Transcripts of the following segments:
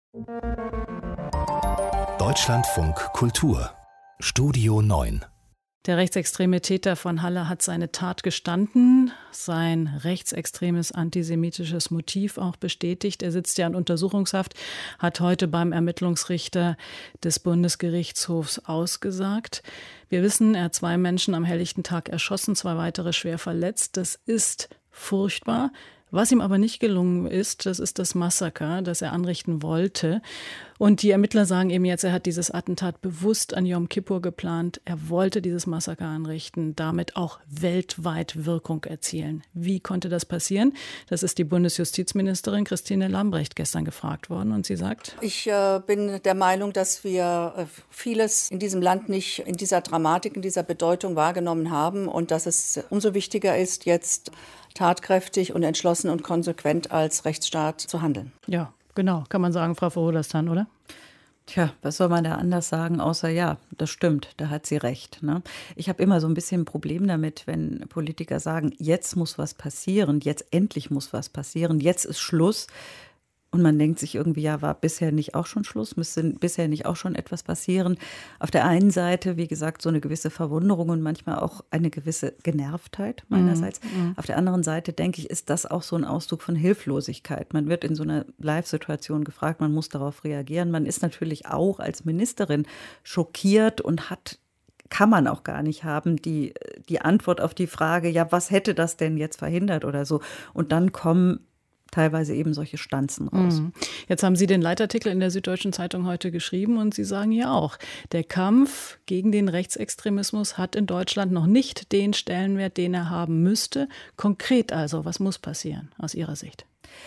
Deutschlandfunk Kultur Studio 9. Der rechtsextreme Täter von Halle hat seine Tat gestanden, sein rechtsextremes antisemitisches Motiv auch bestätigt. Er sitzt ja in Untersuchungshaft, hat heute beim Ermittlungsrichter des Bundesgerichtshofs ausgesagt. Wir wissen, er hat 2 Menschen am helllichten Tag erschossen, 2 weitere schwer verletzt. Das ist furchtbar. Was ihm aber nicht gelungen ist, das ist das Massaker, das er anrichten wollte. Und die Ermittler sagen eben jetzt, er hat dieses Attentat bewusst an Jom Kippur geplant. Er wollte dieses Massaker anrichten, damit auch weltweit Wirkung erzielen. Wie konnte das passieren? Das ist die Bundesjustizministerin Christine Lambrecht gestern gefragt worden. Und sie sagt: Ich bin der Meinung, dass wir vieles in diesem Land nicht in dieser Dramatik, in dieser Bedeutung wahrgenommen haben und dass es umso wichtiger ist, jetzt tatkräftig und entschlossen und konsequent als Rechtsstaat zu handeln. Ja, genau, kann man sagen, Frau Verhohlerstan, oder? Tja, was soll man da anders sagen, außer ja, das stimmt, da hat sie recht. Ne? Ich habe immer so ein bisschen ein Problem damit, wenn Politiker sagen, jetzt muss was passieren, jetzt endlich muss was passieren, jetzt ist Schluss. Und man denkt sich irgendwie, ja, war bisher nicht auch schon Schluss? Müsste bisher nicht auch schon etwas passieren? Auf der einen Seite, wie gesagt, so eine gewisse Verwunderung und manchmal auch eine gewisse Genervtheit meinerseits. Auf der anderen Seite, denke ich, ist das auch so ein Ausdruck von Hilflosigkeit. Man wird in so einer Live-Situation gefragt, man muss darauf reagieren. Man ist natürlich auch als Ministerin schockiert und kann man auch gar nicht haben, die Antwort auf die Frage, ja, was hätte das denn jetzt verhindert oder so? Und dann kommen teilweise eben solche Stanzen raus. Jetzt haben Sie den Leitartikel in der Süddeutschen Zeitung heute geschrieben und Sie sagen ja auch, der Kampf gegen den Rechtsextremismus hat in Deutschland noch nicht den Stellenwert, den er haben müsste. Konkret also, was muss passieren aus Ihrer Sicht?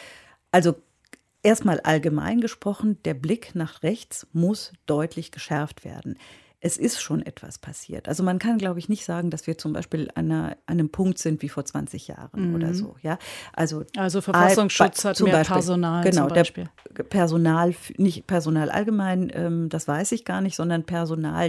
Also erstmal allgemein gesprochen, der Blick nach rechts muss deutlich geschärft werden. Es ist schon etwas passiert. Also man kann, glaube ich, nicht sagen, dass wir zum Beispiel an einem Punkt sind wie vor 20 Jahren oder so. Ja? Also Verfassungsschutz hat mehr Personal genau, zum Beispiel. Personal, nicht Personal allgemein, das weiß ich gar nicht, sondern Personal,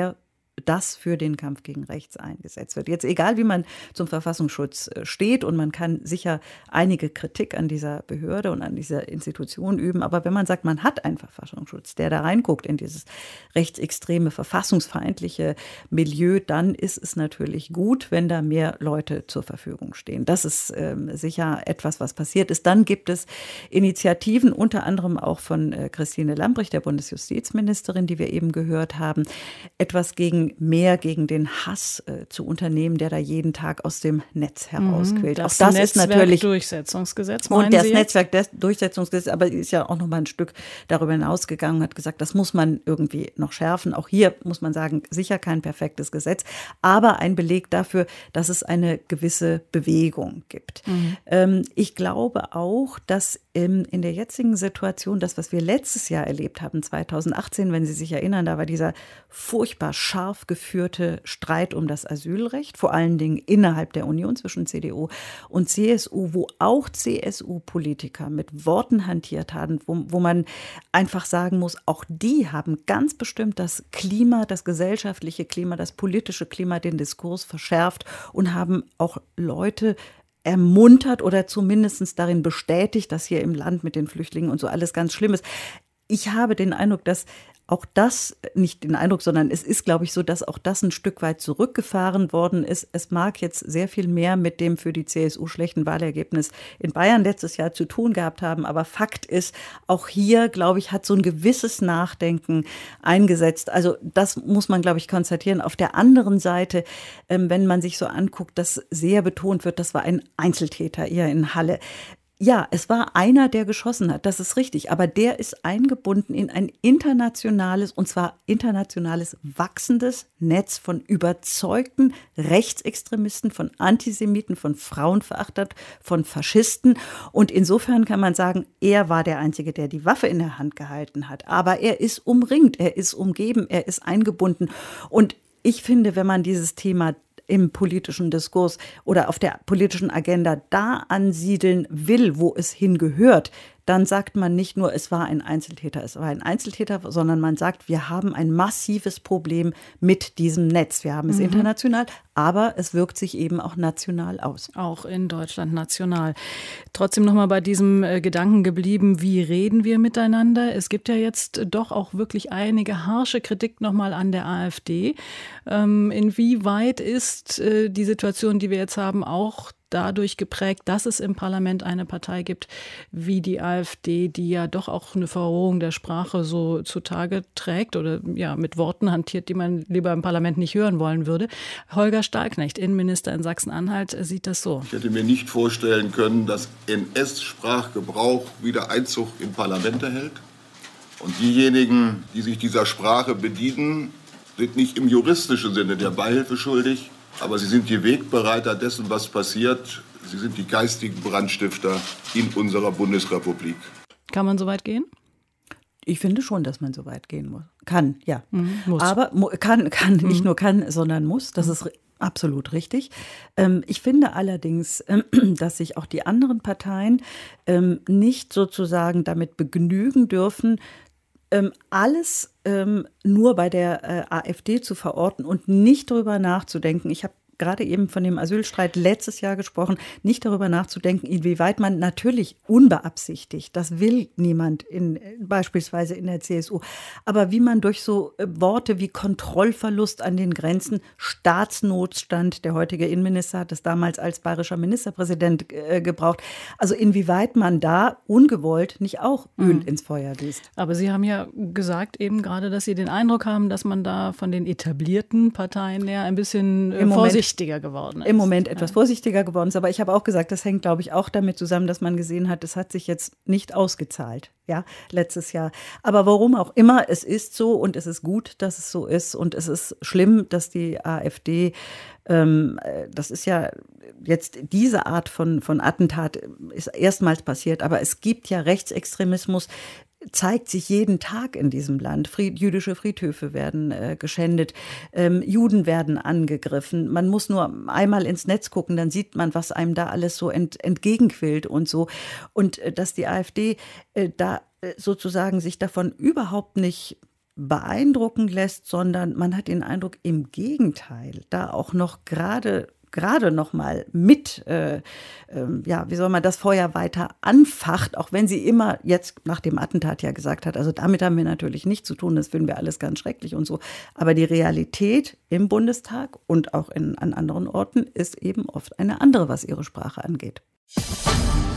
das für den Kampf gegen rechts eingesetzt wird. Jetzt egal, wie man zum Verfassungsschutz steht, und man kann sicher einige Kritik an dieser Behörde und an dieser Institution üben, aber wenn man sagt, man hat einen Verfassungsschutz, der da reinguckt in dieses rechtsextreme, verfassungsfeindliche Milieu, dann ist es natürlich gut, wenn da mehr Leute zur Verfügung stehen. Das ist sicher etwas, was passiert ist. Dann gibt es Initiativen, unter anderem auch von Christine Lambrecht, der Bundesjustizministerin, die wir eben gehört haben, etwas gegen den Hass zu unternehmen, der da jeden Tag aus dem Netz herausquillt. Das, auch das ist natürlich Durchsetzungsgesetz. Und das Netzwerkdurchsetzungsgesetz, aber ist ja auch noch mal ein Stück darüber hinausgegangen, hat gesagt, das muss man irgendwie noch schärfen. Auch hier muss man sagen, sicher kein perfektes Gesetz, aber ein Beleg dafür, dass es eine gewisse Bewegung gibt. Ich glaube auch, dass in der jetzigen Situation, das, was wir letztes Jahr erlebt haben, 2018, wenn Sie sich erinnern, da war dieser furchtbar scharf geführte Streit um das Asylrecht, vor allen Dingen innerhalb der Union zwischen CDU und CSU, wo auch CSU-Politiker mit Worten hantiert haben, wo man einfach sagen muss, auch die haben ganz bestimmt das Klima, das gesellschaftliche Klima, das politische Klima, den Diskurs verschärft und haben auch Leute ermuntert oder zumindest darin bestätigt, dass hier im Land mit den Flüchtlingen und so alles ganz schlimm ist. Ich habe den Eindruck, dass auch das, nicht den Eindruck, sondern es ist, glaube ich, so, dass auch das ein Stück weit zurückgefahren worden ist. Es mag jetzt sehr viel mehr mit dem für die CSU schlechten Wahlergebnis in Bayern letztes Jahr zu tun gehabt haben. Aber Fakt ist, auch hier, glaube ich, hat so ein gewisses Nachdenken eingesetzt. Also das muss man, glaube ich, konstatieren. Auf der anderen Seite, wenn man sich so anguckt, dass sehr betont wird, das war ein Einzeltäter eher in Halle. Ja, es war einer, der geschossen hat, das ist richtig, aber der ist eingebunden in ein internationales, und zwar internationales wachsendes Netz von überzeugten Rechtsextremisten, von Antisemiten, von Frauenverachtern, von Faschisten. Und insofern kann man sagen, er war der Einzige, der die Waffe in der Hand gehalten hat. Aber er ist umringt, er ist umgeben, er ist eingebunden. Und ich finde, wenn man dieses Thema im politischen Diskurs oder auf der politischen Agenda da ansiedeln will, wo es hingehört, dann sagt man nicht nur, es war ein Einzeltäter, sondern man sagt, wir haben ein massives Problem mit diesem Netz. Wir haben es international, aber es wirkt sich eben auch national aus. Auch in Deutschland national. Trotzdem noch mal bei diesem Gedanken geblieben, wie reden wir miteinander? Es gibt ja jetzt doch auch wirklich einige harsche Kritik noch mal an der AfD. Inwieweit ist die Situation, die wir jetzt haben, auch dadurch geprägt, dass es im Parlament eine Partei gibt wie die AfD, die ja doch auch eine Verrohung der Sprache so zutage trägt oder ja mit Worten hantiert, die man lieber im Parlament nicht hören wollen würde. Holger Stahlknecht, Innenminister in Sachsen-Anhalt, sieht das so. Ich hätte mir nicht vorstellen können, dass NS-Sprachgebrauch wieder Einzug in Parlamente hält. Und diejenigen, die sich dieser Sprache bedienen, sind nicht im juristischen Sinne der Beihilfe schuldig, aber sie sind die Wegbereiter dessen, was passiert. Sie sind die geistigen Brandstifter in unserer Bundesrepublik. Kann man so weit gehen? Ich finde schon, dass man so weit gehen muss. Kann, ja. Muss. Aber kann, nicht nur kann, sondern muss. Das ist absolut richtig. Ich finde allerdings, dass sich auch die anderen Parteien nicht sozusagen damit begnügen dürfen, alles nur bei der AfD zu verorten und nicht darüber nachzudenken. Ich habe gerade eben von dem Asylstreit letztes Jahr gesprochen, nicht darüber nachzudenken, inwieweit man natürlich unbeabsichtigt, das will niemand beispielsweise in der CSU, aber wie man durch so Worte wie Kontrollverlust an den Grenzen, Staatsnotstand, der heutige Innenminister hat es damals als bayerischer Ministerpräsident gebraucht, also inwieweit man da ungewollt nicht auch Öl ins Feuer gießt. Aber Sie haben ja gesagt eben gerade, dass Sie den Eindruck haben, dass man da von den etablierten Parteien her ein bisschen vorsichtiger geworden ist. Im Moment etwas vorsichtiger geworden ist, aber ich habe auch gesagt, das hängt, glaube ich, auch damit zusammen, dass man gesehen hat, es hat sich jetzt nicht ausgezahlt, ja, letztes Jahr. Aber warum auch immer, es ist so und es ist gut, dass es so ist und es ist schlimm, dass die AfD, das ist ja jetzt diese Art von Attentat ist erstmals passiert, aber es gibt ja Rechtsextremismus, zeigt sich jeden Tag in diesem Land. Jüdische Friedhöfe werden geschändet, Juden werden angegriffen. Man muss nur einmal ins Netz gucken, dann sieht man, was einem da alles so entgegenquillt und so. Und dass die AfD da sozusagen sich davon überhaupt nicht beeindrucken lässt, sondern man hat den Eindruck, im Gegenteil, da auch noch gerade noch mal mit, wie soll man das Feuer weiter anfacht, auch wenn sie immer jetzt nach dem Attentat ja gesagt hat, also damit haben wir natürlich nichts zu tun, das finden wir alles ganz schrecklich und so. Aber die Realität im Bundestag und auch an anderen Orten ist eben oft eine andere, was ihre Sprache angeht.